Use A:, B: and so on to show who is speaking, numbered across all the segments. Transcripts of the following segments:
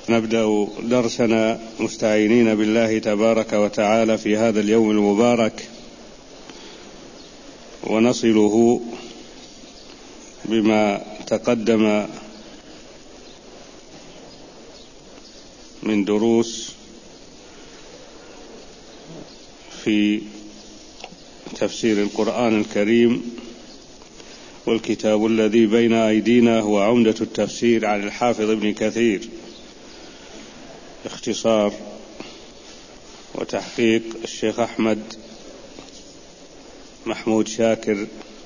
A: نبدأ درسنا مستعينين بالله تبارك وتعالى في هذا اليوم المبارك، ونصله بما تقدم من دروس في تفسير القرآن الكريم. والكتاب الذي بين أيدينا هو عمدة التفسير عن الحافظ ابن كثير، اختصار وتحقيق الشيخ أحمد محمود شاكر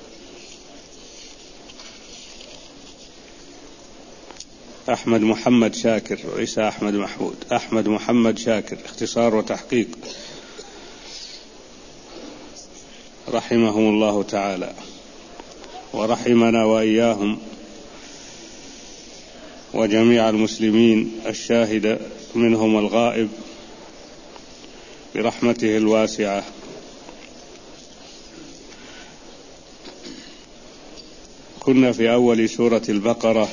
A: أحمد محمد شاكر، وليس أحمد محمود، أحمد محمد شاكر، اختصار وتحقيق، رحمهم الله تعالى ورحمنا وإياهم وجميع المسلمين الشاهد منهم الغائب برحمته الواسعة. كنا في أول سورة البقرة.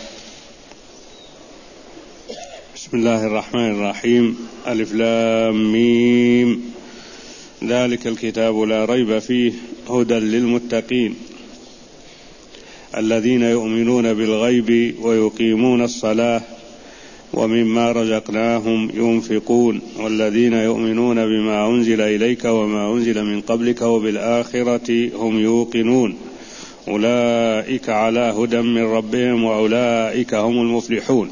A: بسم الله الرحمن الرحيم. ألف لام ميم، ذلك الكتاب لا ريب فيه هدى للمتقين الذين يؤمنون بالغيب ويقيمون الصلاة ومما رزقناهم ينفقون والذين يؤمنون بما أنزل إليك وما أنزل من قبلك وبالآخرة هم يوقنون أولئك على هدى من ربهم وأولئك هم المفلحون.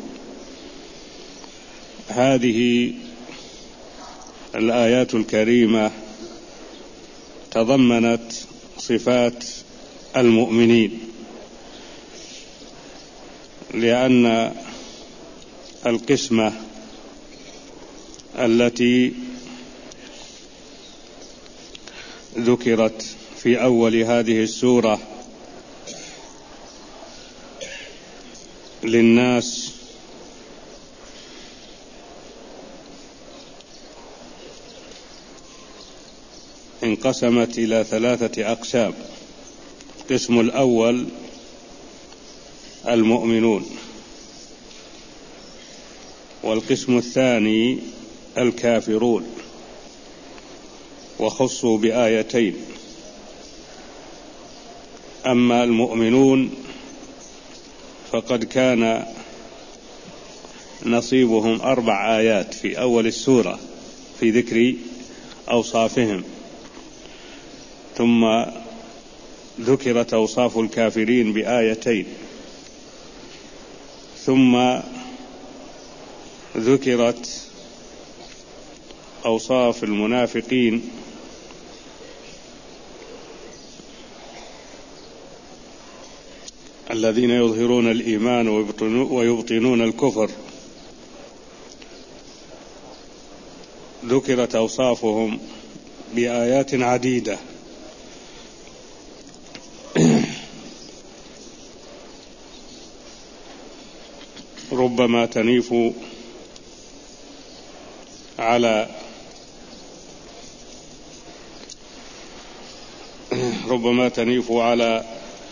A: هذه الآيات الكريمة تضمنت صفات المؤمنين، لأن القسمة التي ذكرت في أول هذه السورة للناس انقسمت إلى 3 أقسام. القسم الأول المؤمنون، والقسم الثاني الكافرون، وخصوا بآيتين. أما المؤمنون فقد كان نصيبهم 4 آيات في أول السورة في ذكر أوصافهم، ثم ذكرت أوصاف الكافرين بآيتين، ثم ذكرت أوصاف المنافقين الذين يظهرون الإيمان ويبطنون الكفر، ذكرت أوصافهم بآيات عديدة. ربما تنيف على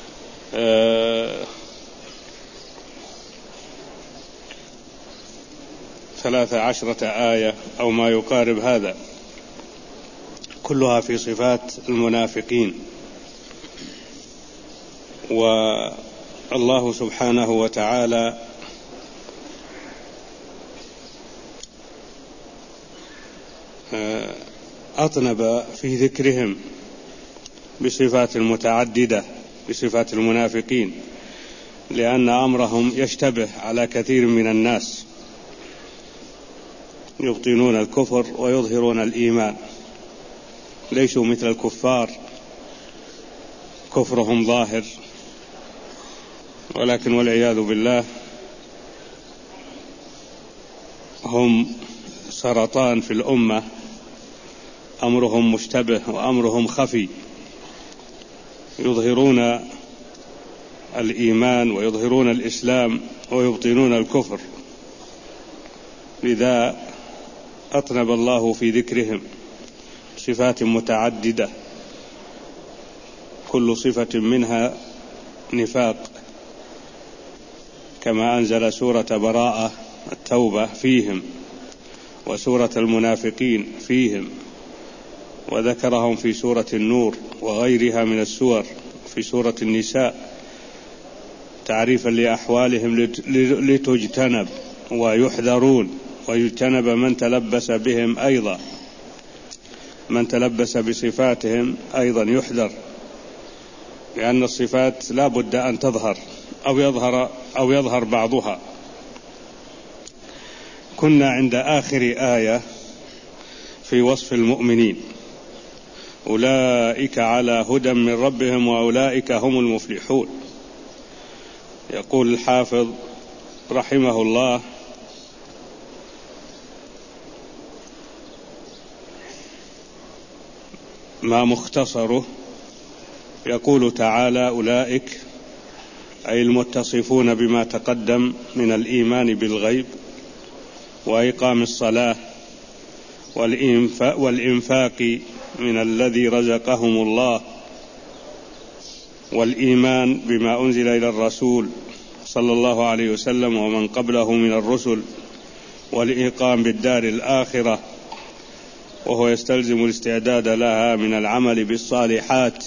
A: 13 آية أو ما يقارب هذا، كلها في صفات المنافقين. والله سبحانه وتعالى أطنب في ذكرهم بصفات متعددة بصفات المنافقين، لأن أمرهم يشتبه على كثير من الناس، يبطنون الكفر ويظهرون الإيمان، ليسوا مثل الكفار كفرهم ظاهر، ولكن والعياذ بالله هم سرطان في الأمة، أمرهم مشتبه وأمرهم خفي، يظهرون الإيمان ويظهرون الإسلام ويبطنون الكفر. لذا أطنب الله في ذكرهم صفات متعددة، كل صفة منها نفاق، كما أنزل سورة براءة التوبة فيهم، وسورة المنافقين فيهم، وذكرهم في سورة النور وغيرها من السور، في سورة النساء تعريفا لأحوالهم لتجتنب ويحذرون، ويجتنب من تلبس بهم أيضا، من تلبس بصفاتهم أيضا يحذر، لأن الصفات لا بد أن تظهر أو يظهر بعضها. كنا عند آخر آية في وصف المؤمنين: أولئك على هدى من ربهم وأولئك هم المفلحون. يقول الحافظ رحمه الله: ما مختصره، يقول تعالى: أولئك أي المتصفون بما تقدم من الإيمان بالغيب وإقام الصلاة والإنفاق من الذي رزقهم الله، والإيمان بما أنزل إلى الرسول صلى الله عليه وسلم ومن قبله من الرسل، والإقام بالدار الآخرة، وهو يستلزم الاستعداد لها من العمل بالصالحات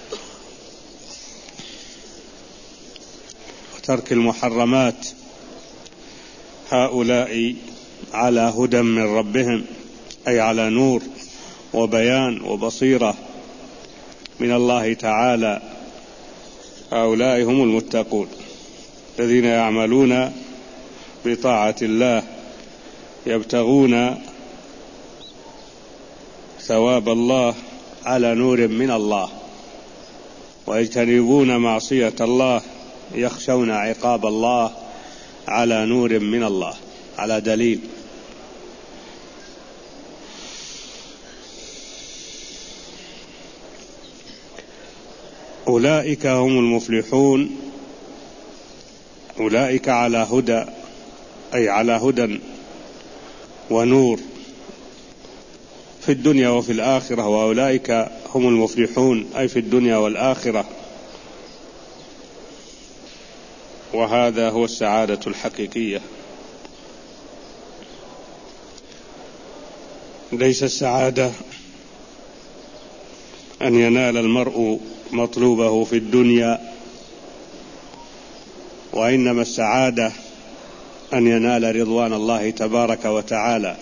A: وترك المحرمات. هؤلاء على هدى من ربهم، أي على نور وبيان وبصيرة من الله تعالى. هؤلاء هم المتقون الذين يعملون بطاعة الله، يبتغون ثواب الله على نور من الله، ويجتنبون معصية الله، يخشون عقاب الله على نور من الله، على دليل. أولئك هم المفلحون، أولئك على هدى، أي على هدى ونور في الدنيا وفي الآخرة، وأولئك هم المفلحون أي في الدنيا والآخرة. وهذا هو السعادة الحقيقية. ليس السعادة أن ينال المرء مطلوبه في الدنيا، وإنما السعادة أن ينال رضوان الله تبارك وتعالى.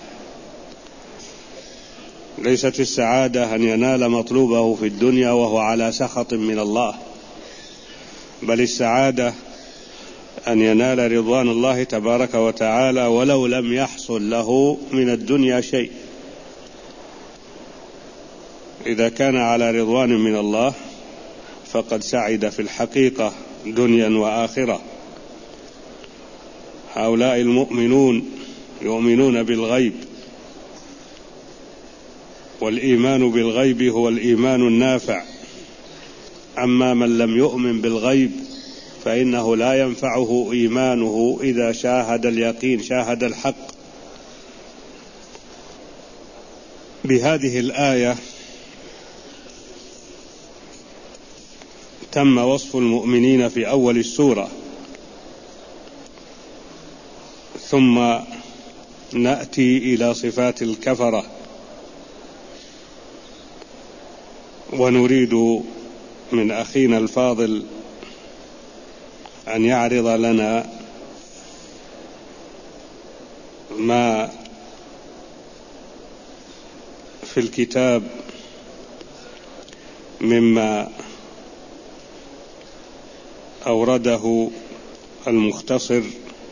A: ليست السعادة أن ينال مطلوبه في الدنيا وهو على سخط من الله، بل السعادة أن ينال رضوان الله تبارك وتعالى ولو لم يحصل له من الدنيا شيء. إذا كان على رضوان من الله فقد سعد في الحقيقة دنيا وآخرة. هؤلاء المؤمنون يؤمنون بالغيب، والإيمان بالغيب هو الإيمان النافع. أما من لم يؤمن بالغيب فإنه لا ينفعه إيمانه إذا شاهد اليقين، شاهد الحق. بهذه الآية تم وصف المؤمنين في أول السورة، ثم نأتي إلى صفات الكفرة، ونريد من أخينا الفاضل أن يعرض لنا ما في الكتاب مما أورده المختصر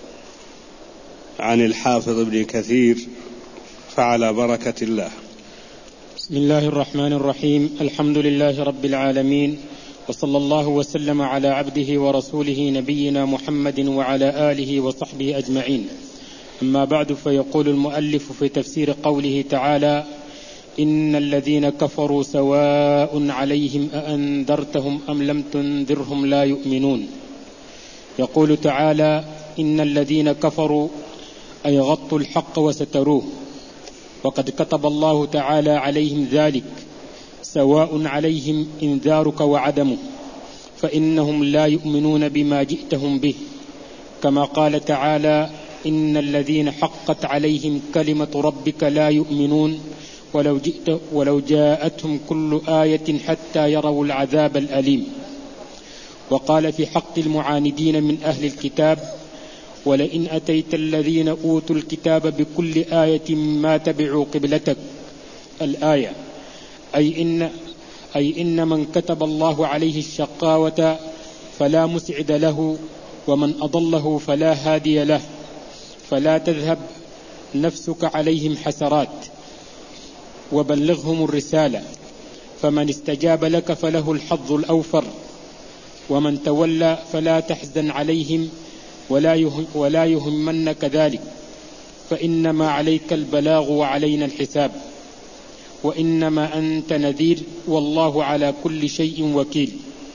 A: عن الحافظ ابن كثير، فعلى بركة الله.
B: بسم الله الرحمن الرحيم. الحمد لله رب العالمين، وصلى الله وسلم على عبده ورسوله نبينا محمد وعلى آله وصحبه أجمعين. أما بعد، فيقول المؤلف في تفسير قوله تعالى: إن الذين كفروا سواء عليهم أأنذرتهم أم لم تنذرهم لا يؤمنون. يقول تعالى: إن الذين كفروا أي غطوا الحق وستروه، وقد كتب الله تعالى عليهم ذلك، سواء عليهم إنذارك وعدمه، فإنهم لا يؤمنون بما جئتهم به، كما قال تعالى: إن الذين حقت عليهم كلمة ربك لا يؤمنون ولو جاءتهم كل آية حتى يروا العذاب الأليم. وقال في حق المعاندين من أهل الكتاب: ولئن أتيت الذين أوتوا الكتاب بكل آية ما تبعوا قبلتك. الآية أي إن من كتب الله عليه الشقاوة فلا مسعد له، ومن أضله فلا هادي له، فلا تذهب نفسك عليهم حسرات، وبلغهم الرسالة، فمن استجاب لك فله الحظ الأوفر، ومن تولى فلا تحزن عليهم ولا يهمنك ذلك، فإنما عليك البلاغ وعلينا الحساب، وإنما أنت نذير والله على كل شيء وكيل.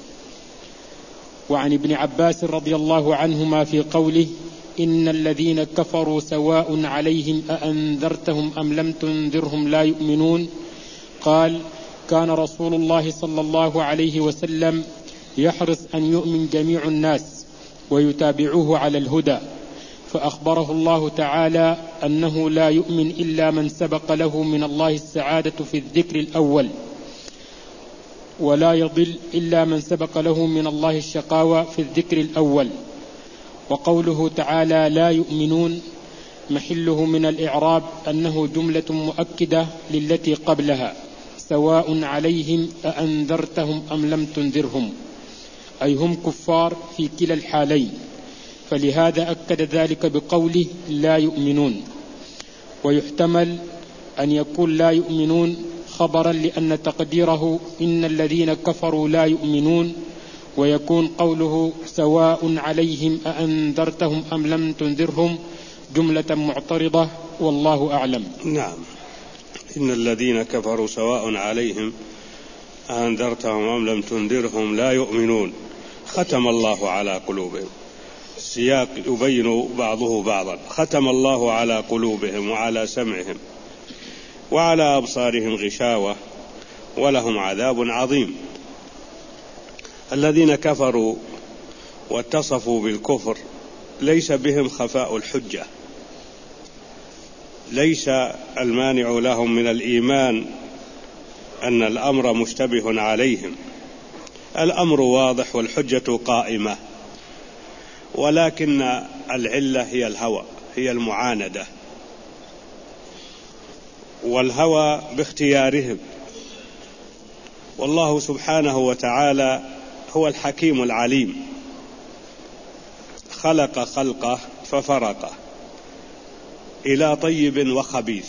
B: وعن ابن عباس رضي الله عنهما في قوله: إن الذين كفروا سواء عليهم أأنذرتهم أم لم تنذرهم لا يؤمنون، قال: كان رسول الله صلى الله عليه وسلم يحرص أن يؤمن جميع الناس ويتابعوه على الهدى، فأخبره الله تعالى أنه لا يؤمن إلا من سبق له من الله السعادة في الذكر الأول، ولا يضل إلا من سبق له من الله الشقاوة في الذكر الأول. وقوله تعالى لا يؤمنون محله من الإعراب أنه جملة مؤكدة للتي قبلها: سواء عليهم أأنذرتهم أم لم تنذرهم، أي هم كفار في كلا الحالين، فلهذا أكد ذلك بقوله لا يؤمنون. ويحتمل أن يكون لا يؤمنون خبرا لأن تقديره إن الذين كفروا لا يؤمنون، ويكون قوله سواء عليهم أأنذرتهم أم لم تنذرهم جملة معترضة، والله أعلم.
A: نعم. إن الذين كفروا سواء عليهم أأنذرتهم أم لم تنذرهم لا يؤمنون، ختم الله على قلوبهم. السياق يبين بعضه بعضا. ختم الله على قلوبهم وعلى سمعهم وعلى أبصارهم غشاوة ولهم عذاب عظيم. الذين كفروا واتصفوا بالكفر ليس بهم خفاء الحجة، ليس المانع لهم من الإيمان أن الأمر مشتبه عليهم، الأمر واضح والحجة قائمة، ولكن العلة هي الهوى، هي المعاندة، والهوى باختيارهم. والله سبحانه وتعالى هو الحكيم العليم، خلق خلقه ففرقه إلى طيب وخبيث،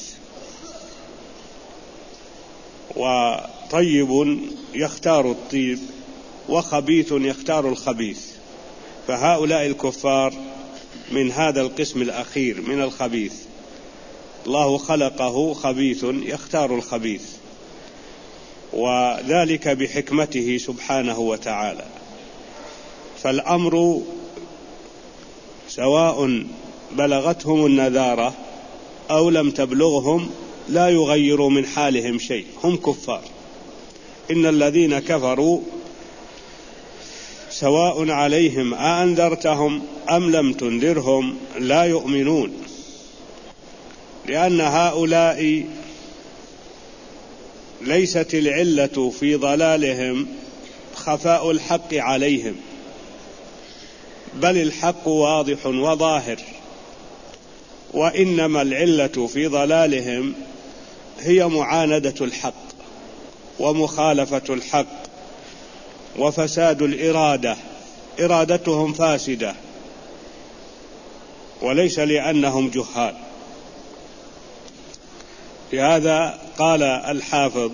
A: وطيب يختار الطيب وخبيث يختار الخبيث، فهؤلاء الكفار من هذا القسم الأخير من الخبيث، الله خلقه خبيث يختار الخبيث، وذلك بحكمته سبحانه وتعالى. فالأمر سواء بلغتهم النذارة أو لم تبلغهم لا يغير من حالهم شيء، هم كفار. إن الذين كفروا سواء عليهم أأنذرتهم أم لم تنذرهم لا يؤمنون، لأن هؤلاء ليست العلة في ضلالهم خفاء الحق عليهم، بل الحق واضح وظاهر، وإنما العلة في ضلالهم هي معاندة الحق ومخالفة الحق وفساد الإرادة، إرادتهم فاسدة، وليس لأنهم جهال. لهذا قال الحافظ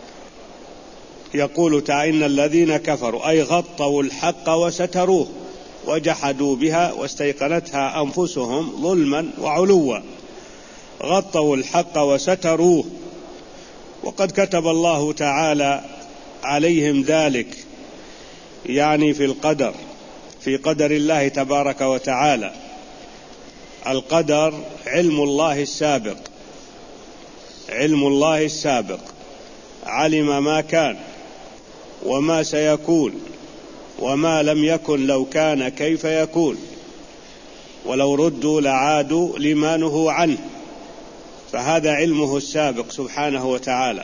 A: يقول تعالى: إن الذين كفروا أي غطوا الحق وستروه وجحدوا بها واستيقنتها أنفسهم ظلما وعلوا، غطوا الحق وستروه، وقد كتب الله تعالى عليهم ذلك، يعني في القدر، في قدر الله تبارك وتعالى. القدر علم الله السابق، علم الله السابق، علم ما كان وما سيكون وما لم يكن لو كان كيف يكون، ولو ردوا لعادوا لما نهوا عنه، فهذا علمه السابق سبحانه وتعالى،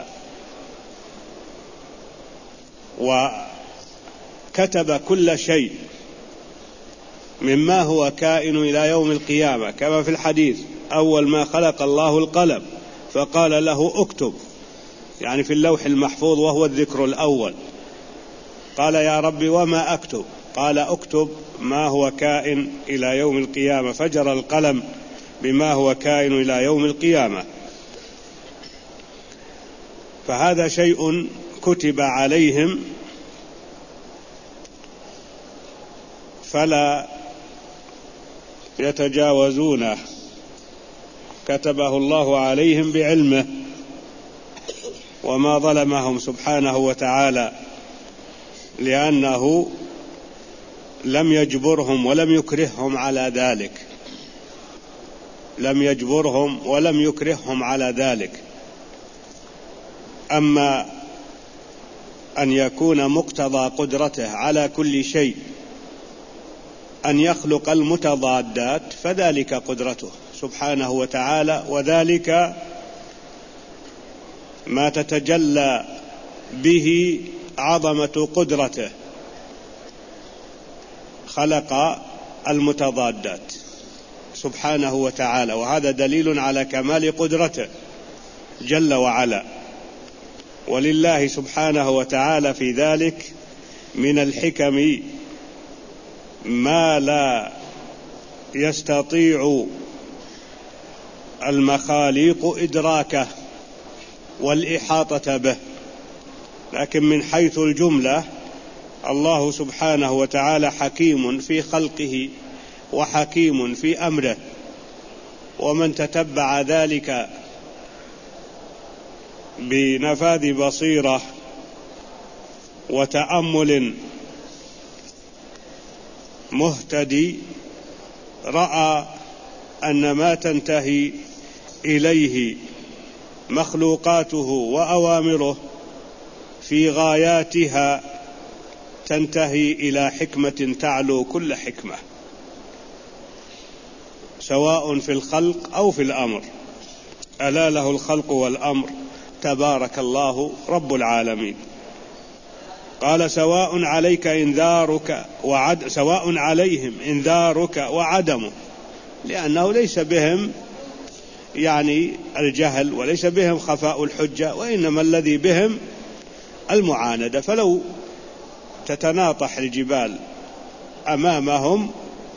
A: وكتب كل شيء مما هو كائن إلى يوم القيامة، كما في الحديث: أول ما خلق الله القلم فقال له اكتب، يعني في اللوح المحفوظ وهو الذكر الأول. قال: يا رب وما أكتب؟ قال: اكتب ما هو كائن إلى يوم القيامة، فجر القلم بما هو كائن إلى يوم القيامة. فهذا شيء كتب عليهم فلا يتجاوزونه، كتبه الله عليهم بعلمه، وما ظلمهم سبحانه وتعالى، لأنه لم يجبرهم ولم يكرههم على ذلك، لم يجبرهم ولم يكرههم على ذلك. أما أن يكون مقتضى قدرته على كل شيء أن يخلق المتضادات، فذلك قدرته سبحانه وتعالى، وذلك ما تتجلى به عظمة قدرته، خلق المتضادات سبحانه وتعالى، وهذا دليل على كمال قدرته جل وعلا. ولله سبحانه وتعالى في ذلك من الحكم ما لا يستطيع المخاليق إدراكه والإحاطة به، لكن من حيث الجملة الله سبحانه وتعالى حكيم في خلقه وحكيم في أمره، ومن تتبع ذلك بنفاذ بصيرة وتأمل مهتدي رأى أن ما تنتهي إليه مخلوقاته وأوامره في غاياتها تنتهي إلى حكمة تعلو كل حكمة، سواء في الخلق أو في الأمر. ألا له الخلق والأمر، تبارك الله رب العالمين. قال: سواء عليك إنذارك سواء عليهم إنذارك وعدمه، لأنه ليس بهم يعني الجهل، وليس بهم خفاء الحجة، وإنما الذي بهم المعاندة. فلو تتناطح الجبال أمامهم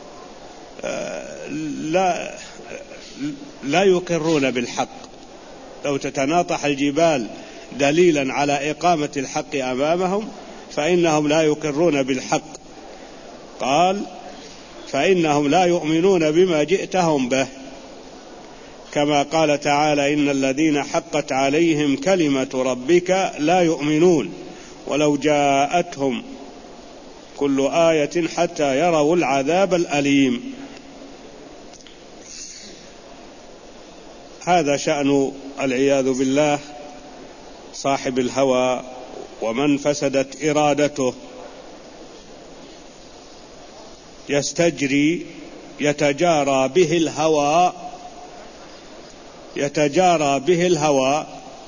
A: لا يقرون بالحق، لو تتناطح الجبال دليلا على إقامة الحق أمامهم فإنهم لا يقرون بالحق. قال: فإنهم لا يؤمنون بما جئتهم به، كما قال تعالى: إن الذين حقت عليهم كلمة ربك لا يؤمنون ولو جاءتهم كل آية حتى يروا العذاب الأليم. هذا شأن العياذ بالله صاحب الهوى، ومن فسدت إرادته يستجري يتجارى به الهوى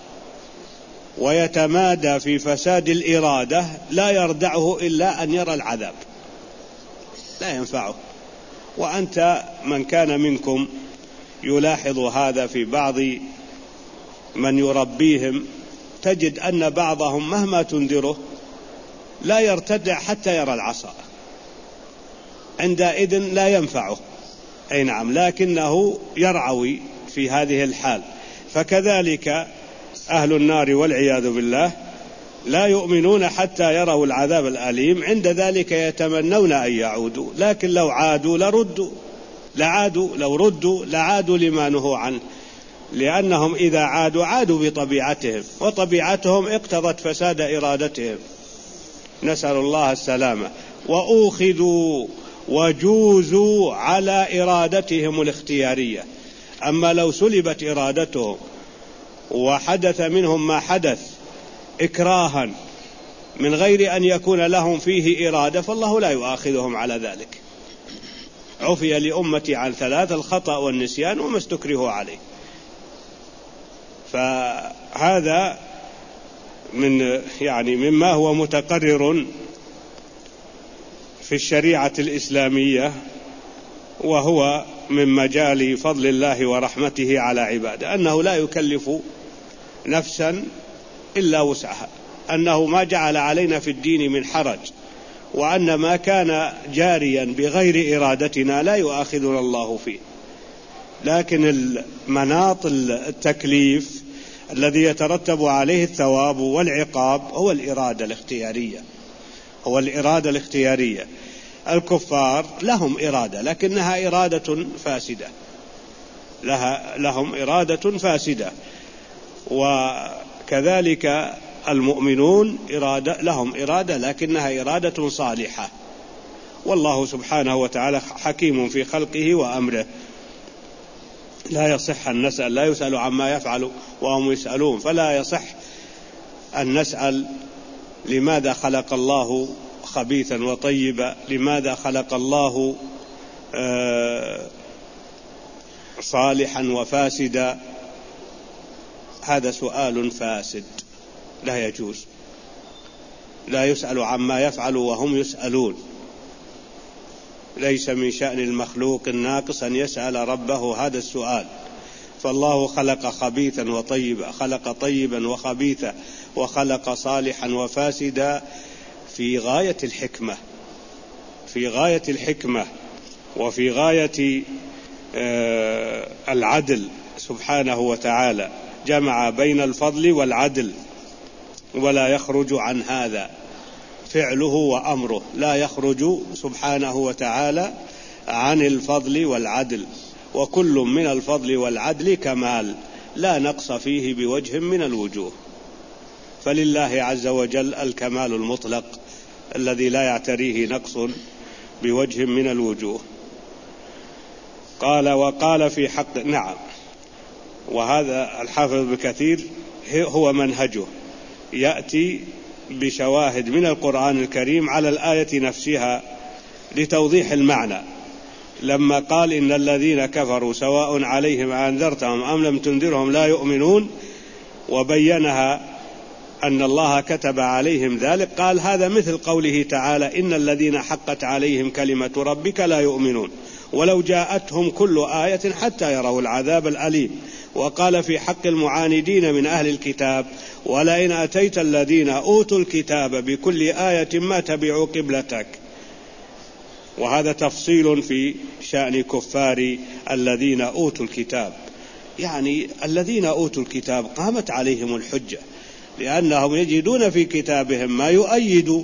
A: ويتمادى في فساد الإرادة، لا يردعه إلا أن يرى العذاب، لا ينفعه. وأنت من كان منكم يلاحظ هذا في بعض من يربيهم، تجد أن بعضهم مهما تنذره لا يرتدع حتى يرى العصا، عندئذ لا ينفعه. أي نعم، لكنه يرعوي في هذه الحال. فكذلك أهل النار والعياذ بالله لا يؤمنون حتى يروا العذاب الأليم، عند ذلك يتمنون أن يعودوا، لكن لو عادوا لو ردوا لعادوا لما نهوا عنه، لأنهم إذا عادوا بطبيعتهم، وطبيعتهم اقتضت فساد إرادتهم، نسأل الله السلامة. وأوخذوا وجوزوا على إرادتهم الاختيارية. أما لو سلبت إرادتهم وحدث منهم ما حدث إكراها من غير أن يكون لهم فيه إرادة، فالله لا يؤاخذهم على ذلك. عفي لأمتي عن 3: الخطأ والنسيان وما استكرهوا عليه. فهذا مما هو متقرر في الشريعة الإسلامية، وهو من مجال فضل الله ورحمته على عباده، أنه لا يكلف نفسا إلا وسعها، أنه ما جعل علينا في الدين من حرج، وأن ما كان جاريا بغير إرادتنا لا يؤاخذنا الله فيه. لكن مناط التكليف الذي يترتب عليه الثواب والعقاب هو الإرادة الاختيارية. الكفار لهم إرادة لكنها إرادة فاسدة، لهم إرادة فاسدة، وكذلك المؤمنون لهم إرادة لكنها إرادة صالحة. والله سبحانه وتعالى حكيم في خلقه وأمره، لا يصح أن نسأل، لا يسأل عما يفعل وهم يسألون، فلا يصح أن نسأل لماذا خلق الله خبيثا وطيبا، لماذا خلق الله صالحا وفاسدا. هذا سؤال فاسد لا يجوز. لا يسأل عما يفعل وهم يسألون. ليس من شأن المخلوق الناقص أن يسأل ربه هذا السؤال. فالله خلق خبيثا وطيبا، خلق طيبا وخبيثا، وخلق صالحا وفاسدا في غاية الحكمة وفي غاية العدل سبحانه وتعالى. جمع بين الفضل والعدل ولا يخرج عن هذا، فعله وأمره لا يخرج سبحانه وتعالى عن الفضل والعدل، وكل من الفضل والعدل كمال لا نقص فيه بوجه من الوجوه. فلله عز وجل الكمال المطلق الذي لا يعتريه نقص بوجه من الوجوه. وقال في حق وهذا الحافظ ابن كثير هو منهجه، يأتي بشواهد من القرآن الكريم على الآية نفسها لتوضيح المعنى. لما قال إن الذين كفروا سواء عليهم أنذرتهم أم لم تنذرهم لا يؤمنون، وبينها أن الله كتب عليهم ذلك، قال هذا مثل قوله تعالى إن الذين حقت عليهم كلمة ربك لا يؤمنون ولو جاءتهم كل آية حتى يروا العذاب الأليم. وقال في حق المعاندين من أهل الكتاب ولئن أتيت الذين أوتوا الكتاب بكل آية ما تبعوا قبلتك. وهذا تفصيل في شأن كفار الذين أوتوا الكتاب، الذين أوتوا الكتاب قامت عليهم الحجة، لأنهم يجدون في كتابهم ما يؤيد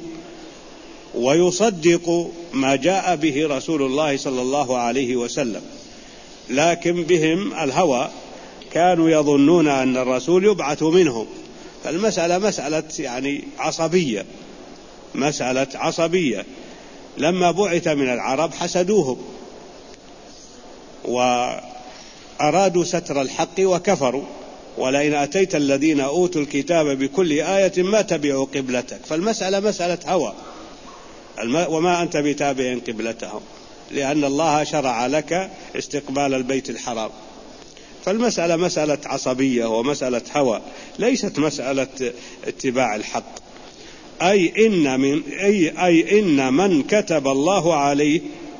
A: ويصدق ما جاء به رسول الله صلى الله عليه وسلم، لكن بهم الهوى، كانوا يظنون أن الرسول يبعث منهم. فالمسألة مسألة عصبية. لما بعث من العرب حسدوهم وأرادوا ستر الحق وكفروا. ولئن أتيت الذين أوتوا الكتاب بكل آية ما تبعوا قبلتك. فالمسألة مسألة هوى، وما أنت بتابع قبلتهم، لأن الله شرع لك استقبال البيت الحرام. فالمسألة مسألة عصبية ومسألة هوى، ليست مسألة اتباع الحق. أي إن من كتب الله عليه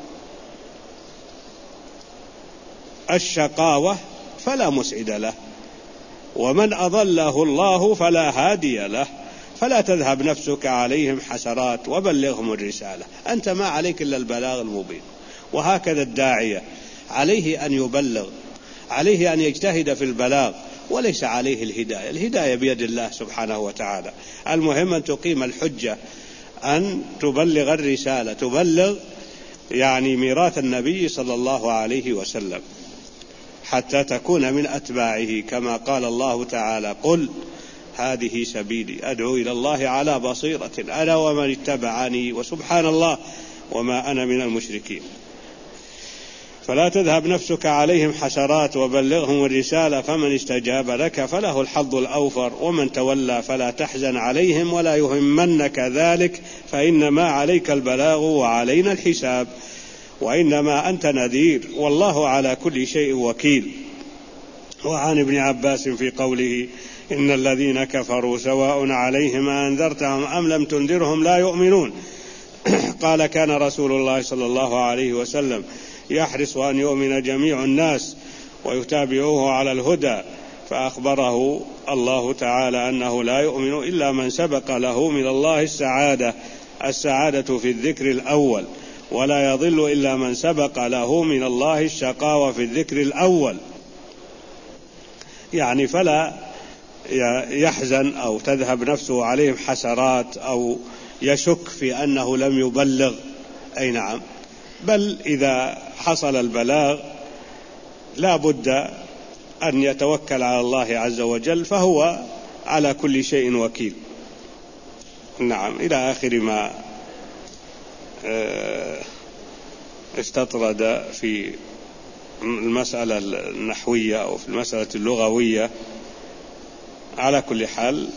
A: الشقاوة فلا مسعد له، ومن أضله الله فلا هادي له، فلا تذهب نفسك عليهم حسرات وبلغهم الرسالة، أنت ما عليك إلا البلاغ المبين. وهكذا الداعية عليه أن يبلغ، عليه أن يجتهد في البلاغ، وليس عليه الهداية بيد الله سبحانه وتعالى. المهم أن تقيم الحجة، أن تبلغ الرسالة، تبلغ ميراث النبي صلى الله عليه وسلم، حتى تكون من أتباعه، كما قال الله تعالى قل هذه سبيلي أدعو إلى الله على بصيرة أنا ومن اتبعني وسبحان الله وما أنا من المشركين. فلا تذهب نفسك عليهم حسرات وبلغهم الرسالة، فمن استجاب لك فله الحظ الأوفر، ومن تولى فلا تحزن عليهم ولا يهمنك ذلك، فإنما عليك البلاغ وعلينا الحساب. وإنما أنت نذير والله على كل شيء وكيل. وعن ابن عباس في قوله إن الذين كفروا سواء عليهم أنذرتهم أم لم تنذرهم لا يؤمنون قال كان رسول الله صلى الله عليه وسلم يحرص أن يؤمن جميع الناس ويتابعوه على الهدى، فأخبره الله تعالى أنه لا يؤمن إلا من سبق له من الله السعادة في الذكر الأول، ولا يضل إلا من سبق له من الله الشقاوة في الذكر الأول. يعني فلا يحزن أو تذهب نفسه عليهم حسرات أو يشك في أنه لم يبلغ، أي نعم، بل إذا حصل البلاغ لا بد أن يتوكل على الله عز وجل، فهو على كل شيء وكيل. نعم، إلى آخر ما استطرد في المسألة النحوية أو في المسألة اللغوية. على كل حال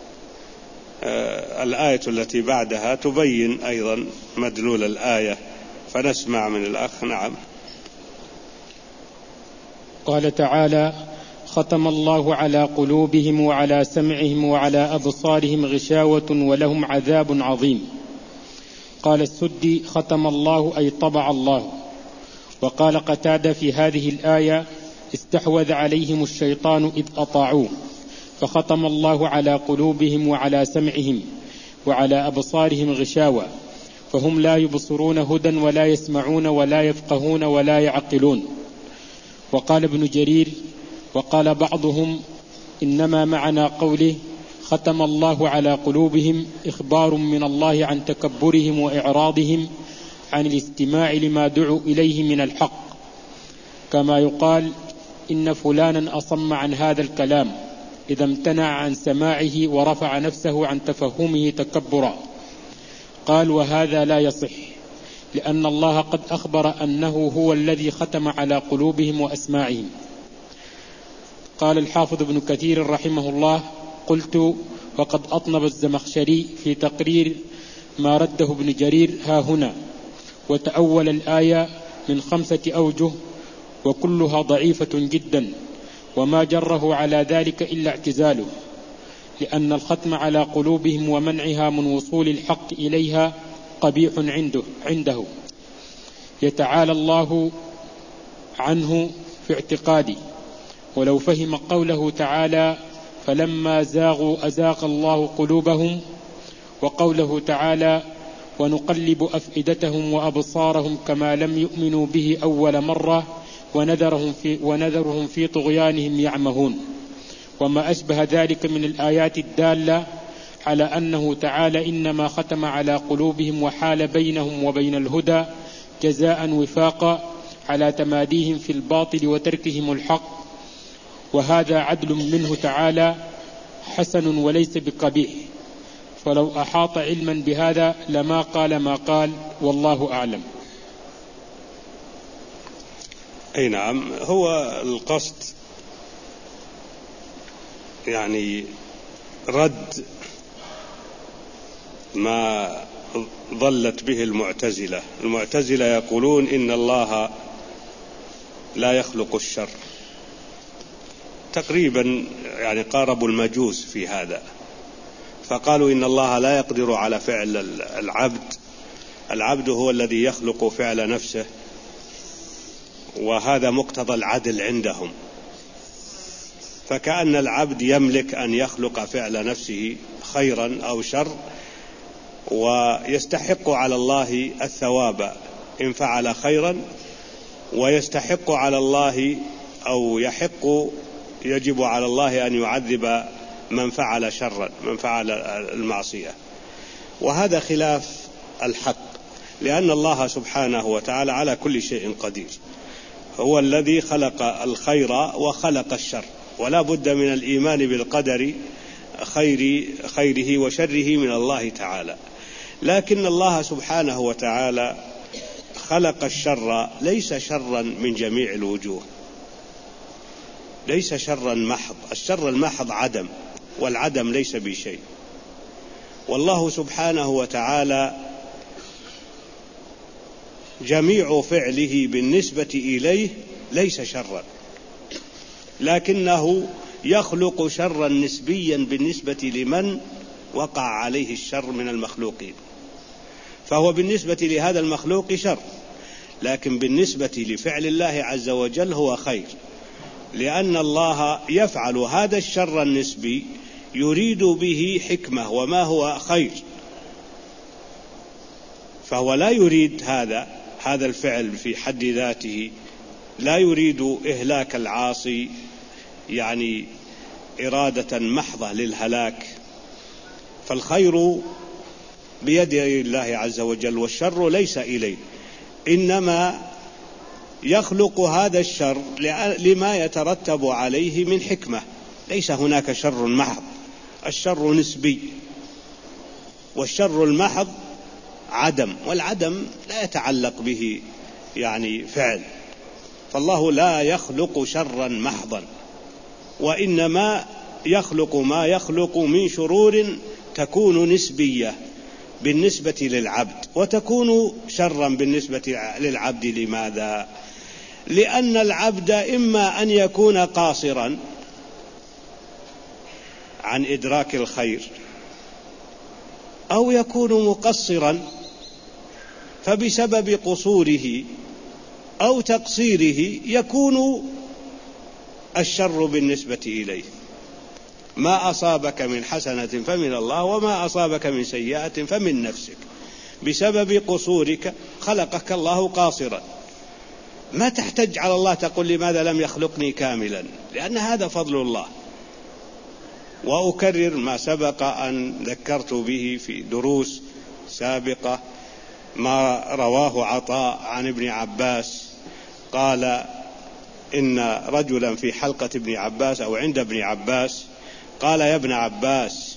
A: الآية التي بعدها تبين أيضا مدلول الآية، فنسمع من الأخ. نعم.
B: قال تعالى: ختم الله على قلوبهم وعلى سمعهم وعلى أبصارهم غشاوة ولهم عذاب عظيم. قال السدي: ختم الله أي طبع الله. وقال قتادة في هذه الآية: استحوذ عليهم الشيطان إذ أطاعوه، فختم الله على قلوبهم وعلى سمعهم وعلى أبصارهم غشاوة، فهم لا يبصرون هدى ولا يسمعون ولا يفقهون ولا يعقلون. وقال ابن جرير: وقال بعضهم إنما معنى قوله ختم الله على قلوبهم إخبار من الله عن تكبرهم وإعراضهم عن الاستماع لما دعوا إليه من الحق، كما يقال إن فلانا أصم عن هذا الكلام إذا امتنع عن سماعه ورفع نفسه عن تفهمه تكبرا. قال: وهذا لا يصح، لأن الله قد أخبر أنه هو الذي ختم على قلوبهم وأسماعهم. قال الحافظ ابن كثير رحمه الله: قلت: وقد أطنب الزمخشري في تقرير ما رده ابن جرير ها هنا، وتأول الآية من 5 أوجه وكلها ضعيفة جدا، وما جره على ذلك إلا اعتزاله، لأن الختم على قلوبهم ومنعها من وصول الحق إليها قبيح عنده يتعالى الله عنه في اعتقادي. ولو فهم قوله تعالى فلما زاغوا أزاغ الله قلوبهم، وقوله تعالى ونقلب أفئدتهم وأبصارهم كما لم يؤمنوا به أول مرة ونذرهم في طغيانهم يعمهون، وما أشبه ذلك من الآيات الدالة على أنه تعالى إنما ختم على قلوبهم وحال بينهم وبين الهدى جزاء وفاقا على تماديهم في الباطل وتركهم الحق. وهذا عدل منه تعالى حسن وليس بقبيح، فلو أحاط علما بهذا لما قال ما قال، والله أعلم.
A: أي نعم، هو القصد يعني رد ما ضلت به المعتزلة يقولون إن الله لا يخلق الشر، تقريبا يعني قاربوا المجوس في هذا، فقالوا إن الله لا يقدر على فعل العبد هو الذي يخلق فعل نفسه، وهذا مقتضى العدل عندهم، فكأن العبد يملك أن يخلق فعل نفسه خيرا أو شر، ويستحق على الله الثواب إن فعل خيرا، ويستحق على الله أو يجب على الله أن يعذب من فعل شرا، من فعل المعصية. وهذا خلاف الحق، لأن الله سبحانه وتعالى على كل شيء قدير، هو الذي خلق الخير وخلق الشر، ولا بد من الإيمان بالقدر خيره وشره من الله تعالى. لكن الله سبحانه وتعالى خلق الشر ليس شرا من جميع الوجوه، ليس شرا محض، الشر المحض عدم، والعدم ليس بشيء. والله سبحانه وتعالى
C: جميع فعله بالنسبة إليه ليس شرا، لكنه يخلق شرا نسبيا بالنسبة لمن وقع عليه الشر من المخلوقين، فهو بالنسبة لهذا المخلوق شر، لكن بالنسبة لفعل الله عز وجل هو خير، لأن الله يفعل هذا الشر النسبي يريد به حكمة وما هو خير، فهو لا يريد هذا الفعل في حد ذاته، لا يريد إهلاك العاصي يعني إرادة محضة للهلاك، فالخير بيد الله عز وجل والشر ليس إليه، إنما يخلق هذا الشر لما يترتب عليه من حكمة. ليس هناك شر محض، الشر نسبي، والشر المحض عدم، والعدم لا يتعلق به يعني فعل، فالله لا يخلق شرا محضا، وإنما يخلق ما يخلق من شرور تكون نسبية بالنسبة للعبد وتكون شرا بالنسبة للعبد. لماذا؟ لأن العبد إما أن يكون قاصرا عن إدراك الخير أو يكون مقصرا، فبسبب قصوره أو تقصيره يكون الشر بالنسبة إليه. ما أصابك من حسنة فمن الله وما أصابك من سيئة فمن نفسك، بسبب قصورك خلقك الله قاصرا. ما تحتج على الله تقول لماذا لم يخلقني كاملا، لأن هذا فضل الله. وأكرر ما سبق أن ذكرت به في دروس سابقة، ما رواه عطاء عن ابن عباس قال إن رجلا في حلقة ابن عباس أو عند ابن عباس قال: يا ابن عباس،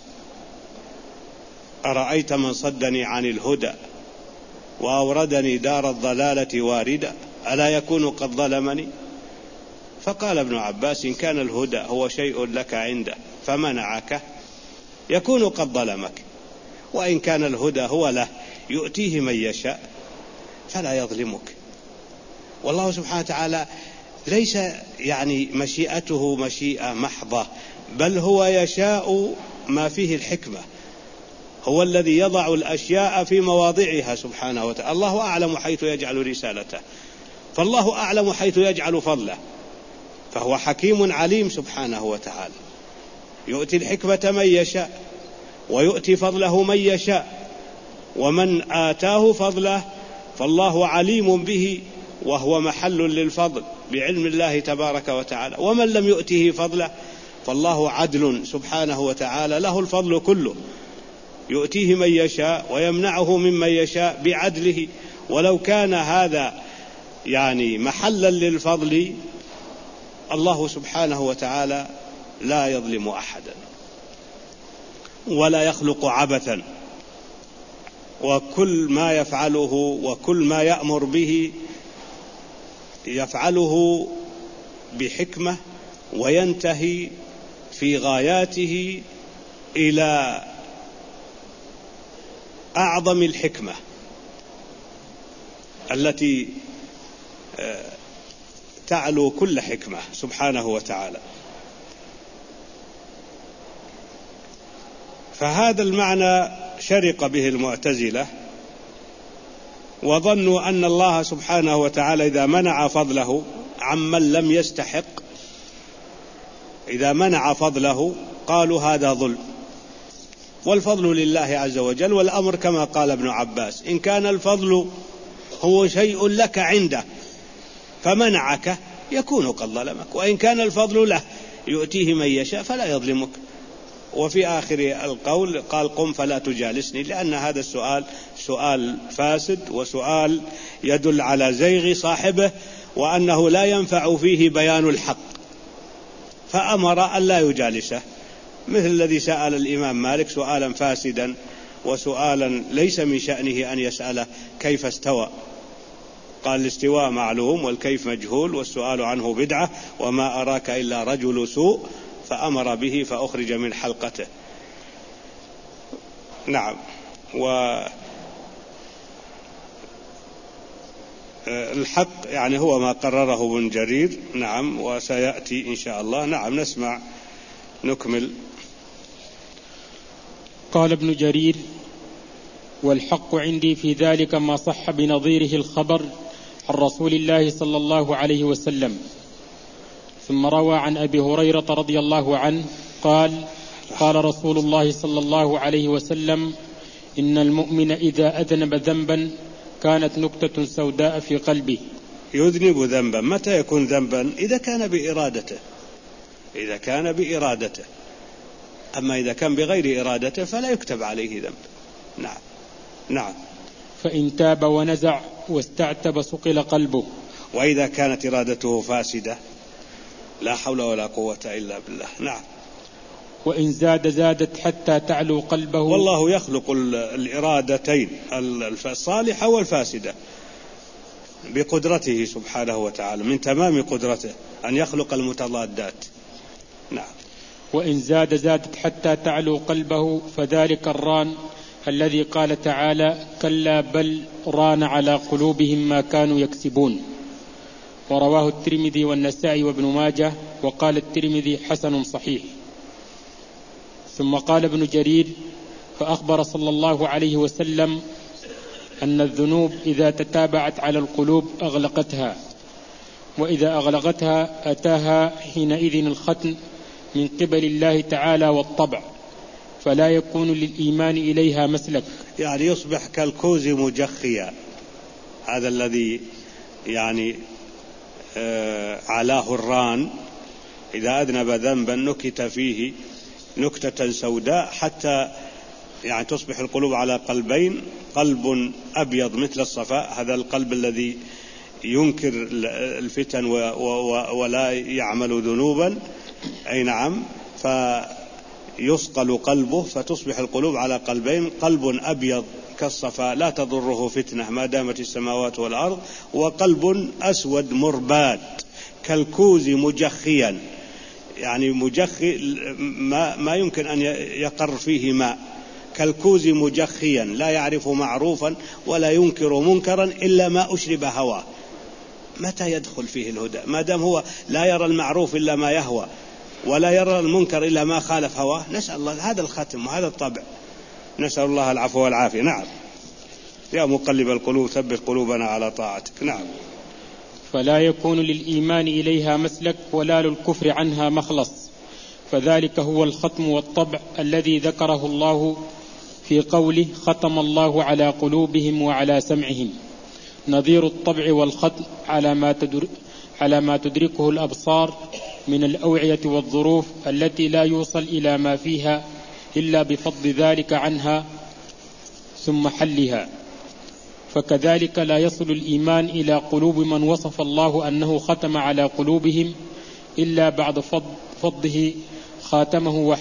C: أرأيت من صدني عن الهدى وأوردني دار الضلالة واردا، ألا يكون قد ظلمني؟ فقال ابن عباس: إن كان الهدى هو شيء لك عنده فمنعك يكون قد ظلمك، وإن كان الهدى هو له يؤتيه من يشاء فلا يظلمك. والله سبحانه وتعالى ليس يعني مشيئته مشيئة محضة، بل هو يشاء ما فيه الحكمة، هو الذي يضع الأشياء في مواضعها سبحانه وتعالى. الله أعلم حيث يجعل رسالته، فالله أعلم حيث يجعل فضله، فهو حكيم عليم سبحانه وتعالى، يؤتي الحكمة من يشاء ويؤتي فضله من يشاء، ومن آتاه فضله فالله عليم به وهو محل للفضل بعلم الله تبارك وتعالى، ومن لم يؤته فضله فالله عدل سبحانه وتعالى، له الفضل كله، يؤتيه من يشاء ويمنعه ممن يشاء بعدله. ولو كان هذا يعني محلا للفضل، الله سبحانه وتعالى لا يظلم أحدا ولا يخلق عبثا، وكل ما يفعله وكل ما يأمر به يفعله بحكمة، وينتهي في غاياته إلى أعظم الحكمة التي تعلو كل حكمة سبحانه وتعالى. فهذا المعنى شرق به المعتزلة، وظنوا أن الله سبحانه وتعالى إذا منع فضله عمن لم يستحق، إذا منع فضله قالوا هذا ظلم، والفضل لله عز وجل، والأمر كما قال ابن عباس: إن كان الفضل هو شيء لك عنده فمنعك يكون قد ظلمك، وإن كان الفضل له يؤتيه من يشاء فلا يظلمك. وفي آخر القول قال: قم فلا تجالسني، لأن هذا السؤال سؤال فاسد وسؤال يدل على زيغ صاحبه وأنه لا ينفع فيه بيان الحق، فأمر أن لا يجالسه، مثل الذي سأل الإمام مالك سؤالا فاسدا وسؤالا ليس من شأنه أن يسأله: كيف استوى؟ قال: الاستواء معلوم والكيف مجهول والسؤال عنه بدعة وما أراك إلا رجل سوء، فأمر به فأخرج من حلقته. الحق يعني هو ما قرره ابن جرير. نعم، وسيأتي إن شاء الله. نعم، نسمع نكمل.
B: قال ابن جرير: والحق عندي في ذلك ما صح بنظيره الخبر عن رسول الله صلى الله عليه وسلم. ثم روى عن أبي هريرة رضي الله عنه قال: قال رسول الله صلى الله عليه وسلم: إن المؤمن إذا أذنب ذنبا كانت نكتة سوداء في قلبه.
C: يذنب ذنبا، متى يكون ذنبا؟ إذا كان بإرادته، إذا كان بإرادته. أما إذا كان بغير إرادته فلا يكتب عليه ذنب. نعم نعم.
B: فإن تاب ونزع واستعتب صقل قلبه.
C: وإذا كانت إرادته فاسدة لا حول ولا قوة إلا بالله. نعم.
B: وإن زاد زادت حتى تعلو قلبه.
C: والله يخلق الإرادتين الصالحة والفاسدة بقدرته سبحانه وتعالى، من تمام قدرته أن يخلق المتضادات. نعم.
B: وإن زاد زادت حتى تعلو قلبه، فذلك الران الذي قال تعالى: كلا بل ران على قلوبهم ما كانوا يكسبون. ورواه الترمذي والنسائي وابن ماجه، وقال الترمذي: حسن صحيح. ثم قال ابن جرير: فأخبر صلى الله عليه وسلم أن الذنوب إذا تتابعت على القلوب أغلقتها، وإذا أغلقتها أتاها حينئذ الختم من قبل الله تعالى والطبع، فلا يكون للإيمان إليها مسلك.
C: يعني يصبح كالكوز مجخيا، هذا الذي يعني علاه الران. إذا أذنب ذنبا نكت فيه نكتة سوداء حتى يعني تصبح القلوب على قلبين: قلب أبيض مثل الصفاء، هذا القلب الذي ينكر الفتن ولا يعمل ذنوبا. أي نعم. فيصقل قلبه فتصبح القلوب على قلبين: قلب أبيض كالصفاء لا تضره فتنة ما دامت السماوات والأرض، وقلب أسود مرباد كالكوز مجخيا، يعني مجخي ما يمكن أن يقر فيه ماء، كالكوز مجخيا لا يعرف معروفا ولا ينكر منكرا إلا ما أشرب هواه. متى يدخل فيه الهدى؟ ما دام هو لا يرى المعروف إلا ما يهوى ولا يرى المنكر إلا ما خالف هواه. نسأل الله هذا الختم وهذا الطبع، نسأل الله العفو والعافية. نعم. يا مقلب القلوب ثبت قلوبنا على طاعتك. نعم.
B: فلا يكون للإيمان إليها مسلك ولا للكفر عنها مخلص، فذلك هو الختم والطبع الذي ذكره الله في قوله: ختم الله على قلوبهم وعلى سمعهم. نظير الطبع والختم على ما تدركه الأبصار من الأوعية والظروف التي لا يوصل إلى ما فيها إلا بفضل ذلك عنها ثم حلها. فكذلك لا يصل الإيمان إلى قلوب من وصف الله أنه ختم على قلوبهم إلا بعد فضه خاتمه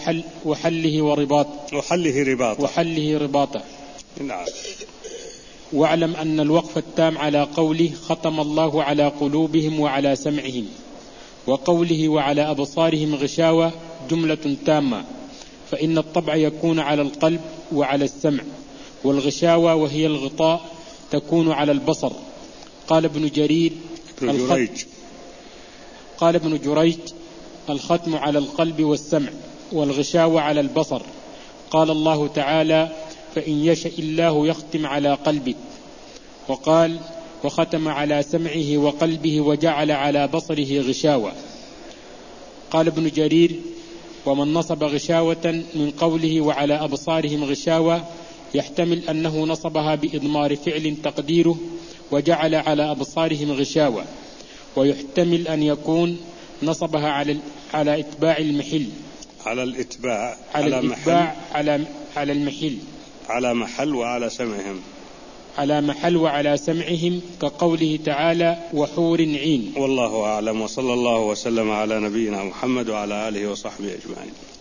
B: وحله رباطه.
C: نعم.
B: واعلم أن الوقف التام على قوله: ختم الله على قلوبهم وعلى سمعهم، وقوله: وعلى أبصارهم غشاوة، جملة تامة، فإن الطبع يكون على القلب وعلى السمع، والغشاوة وهي الغطاء تكون على البصر. قال ابن جريج: الختم على القلب والسمع، والغشاوة على البصر. قال الله تعالى: فإن يشأ الله يختم على قلبك. وقال: وختم على سمعه وقلبه وجعل على بصره غشاوة. قال ابن جرير: ومن نصب غشاوة من قوله وعلى أبصارهم غشاوة يحتمل أنه نصبها بإضمار فعل تقديره وجعل على أبصارهم غشاوة، ويحتمل أن يكون نصبها على إتباع المحل، على المحل،
C: على محل وعلى سمعهم،
B: على محل وعلى سمعهم، كقوله تعالى: وحور عين.
C: والله أعلم، وصلى الله وسلم على نبينا محمد وعلى آله وصحبه أجمعين.